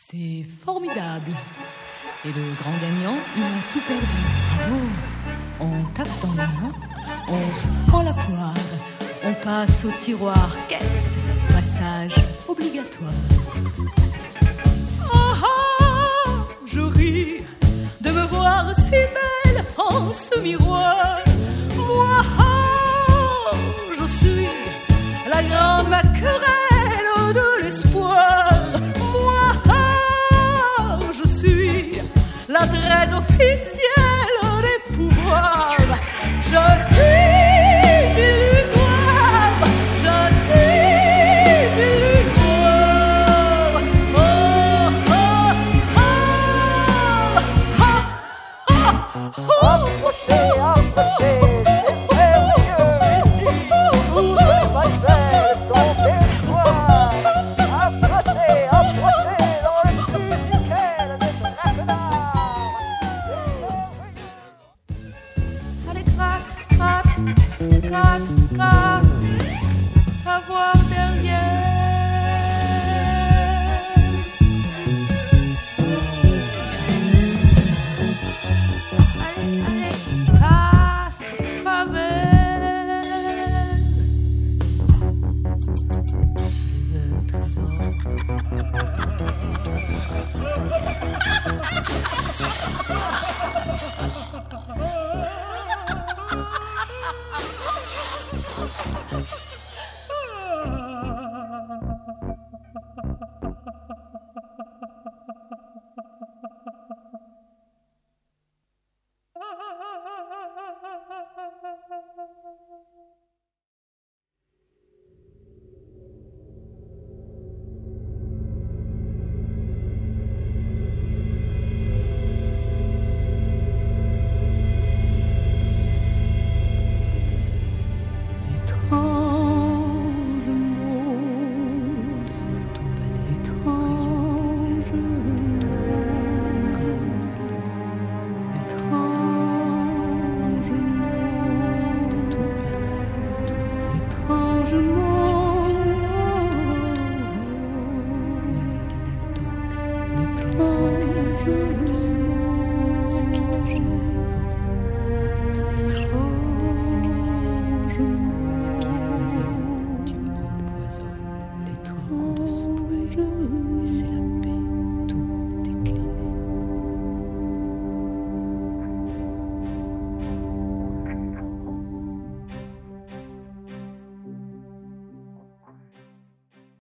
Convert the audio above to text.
C'est formidable. Et le grand gagnant, il a tout perdu. Bravo. On tape dans les mains, on se prend la poire, on passe au tiroir, caisse, passage obligatoire. Ah ah, je ris de me voir si belle en ce miroir. Moi, ah, je suis la grande maquerelle de l'espoir. Moi, ah, je suis la très officielle des pouvoirs. Je suis illusoire, je suis illusoire. Oh, oh, oh, oh, oh, oh. Allez, gratte, gratte, gratte, gratte, à voir derrière. Allez, allez, passe au travers. Le trésor. L'étrange